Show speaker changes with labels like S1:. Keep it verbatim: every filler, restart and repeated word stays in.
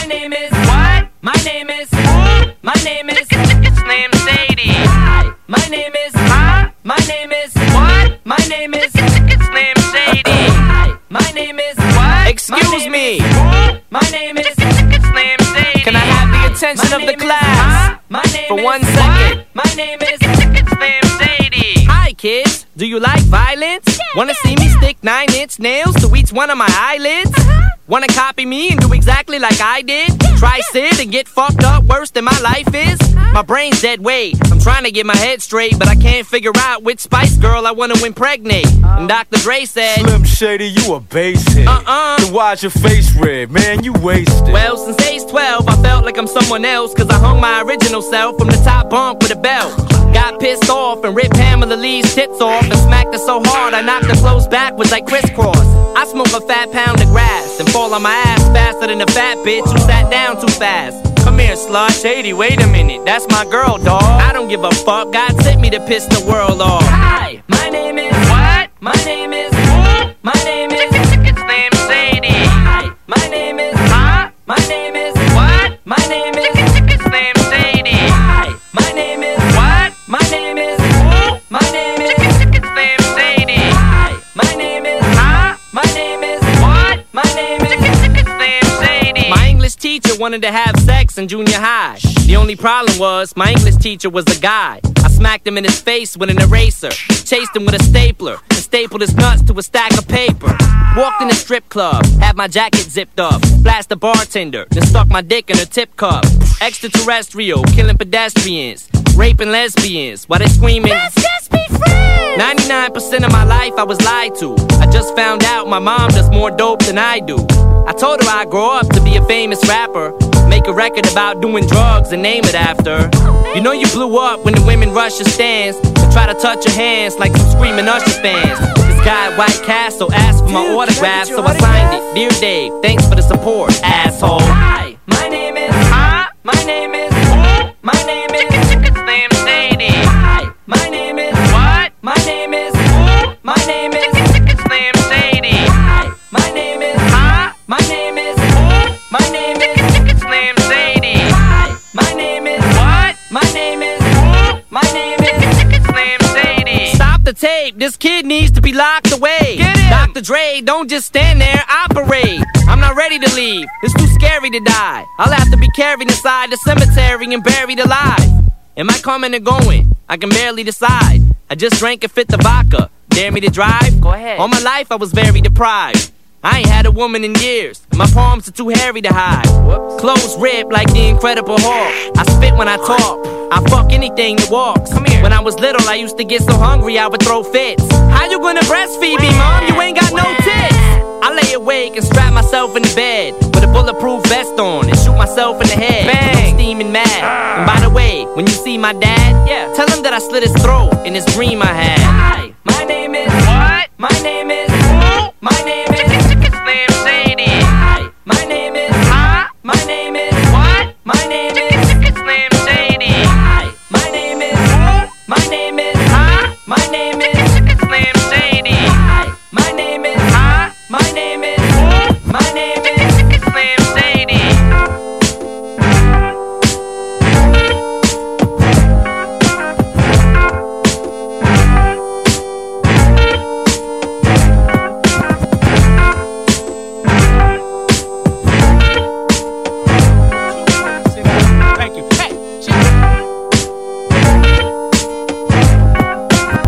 S1: name is what? My name is my name is
S2: It's named Sadie.
S1: Hi. My name is
S2: Huh?
S1: My name is
S2: What?
S1: My name is
S2: It's named Sadie.
S1: Hi. My name is
S2: What?
S3: Excuse
S1: name
S3: me.
S1: is- My name is
S2: It's named Sadie.
S3: Can I have the attention
S1: My
S3: of the
S1: name is-
S3: class
S1: My name
S3: for
S1: is
S3: one second?
S1: My name is
S2: It's named Sadie.
S3: Hi kids, do you like violence? Wanna see me stick nine inch nails to each one of my eyelids? Wanna copy me and do exactly like I did? Try sit and get fucked up worse than my life is? My brain's dead weight, I'm trying to get my head straight, but I can't figure out which Spice Girl I wanna impregnate. And Doctor Dre said,
S4: Slim Shady, you a basehead.
S3: Uh-uh.
S4: Then why's your face red? Man, you wasted.
S3: well, since age twelve, I felt like I'm someone else, cause I hung my original self from the top bunk with a belt. Got pissed off and ripped Pamela Lee's tits off and smacked her so hard I knocked her clothes backwards like crisscross. I smoke a fat pound of grass and fall on my ass faster than a fat bitch who sat down too fast. Come here, slut. Shady, wait a minute, that's my girl, dawg. I don't give a fuck, God sent me to piss the world off.
S1: Hi. My name is
S2: What?
S1: My name is My name is
S2: It's named Sadie.
S1: Hi. My name is
S2: Huh?
S1: My name is
S2: What?
S1: My name is
S2: It's named Sadie.
S1: Hi. My name is
S2: What?
S1: My name is My name is
S2: It's named Sadie.
S1: Hi. My name is
S2: Huh?
S1: My name is
S2: What?
S1: My name is
S2: It's named Sadie.
S3: My English teacher wanted to have sex in junior high. The only problem was my English teacher was a guy. I smacked him in his face with an eraser, chased him with a stapler, and stapled his nuts to a stack of paper. Walked in a strip club, had my jacket zipped up, flashed the bartender, then stuck my dick in her tip cup. Extraterrestrial, killing pedestrians, raping lesbians, while they screaming, let's just be friends! ninety-nine percent of my life I was lied to. I just found out my mom does more dope than I do. I told her I'd grow up to be a famous rapper, make a record about doing drugs and name it after. You know you blew up when the women rush your stands and try to touch your hands like some screaming Usher fans. This guy at White Castle asked for my
S1: Dude,
S3: autograph,
S1: can I get your
S3: so I signed it. Dear Dave, thanks for the support, asshole.
S1: Hi. My name is
S2: Huh?
S1: My name is My name is
S2: It's named Sadie.
S1: Hi. My name is
S2: What?
S1: My name is My name is
S2: It's named Sadie.
S1: Hi. My name is
S2: Huh?
S1: My name is My name is
S2: It's named Sadie.
S1: Hi. My name is
S2: What?
S1: My name is My name is
S2: It's named Sadie.
S3: Stop the tape, this kid needs to be locked away.
S2: Get him!
S3: Doctor Dre, don't just stand there, operate. I'm not ready to leave, it's too scary to die. I'll have to be carried inside the cemetery and buried alive. Am I coming or going? I can barely decide. I just drank a fifth of vodka. Dare me to drive?
S1: Go ahead.
S3: All my life I was very deprived. I ain't had a woman in years, and my palms are too hairy to hide.
S1: Whoops.
S3: Clothes ripped like the Incredible Hulk. I spit when I talk, I fuck anything that walks.
S1: Come here.
S3: When I was little, I used to get so hungry I would throw fits. How you gonna breastfeed me, mom? You ain't got no tits. I lay awake and strap myself in the bed with a bulletproof vest on and shoot myself in the head.
S1: Bang.
S3: I'm steaming mad. And by the way, when you see my dad,
S1: Yeah.
S3: tell him that I slit his throat in this dream I had.
S1: Hi. My name is
S2: What?
S1: My name is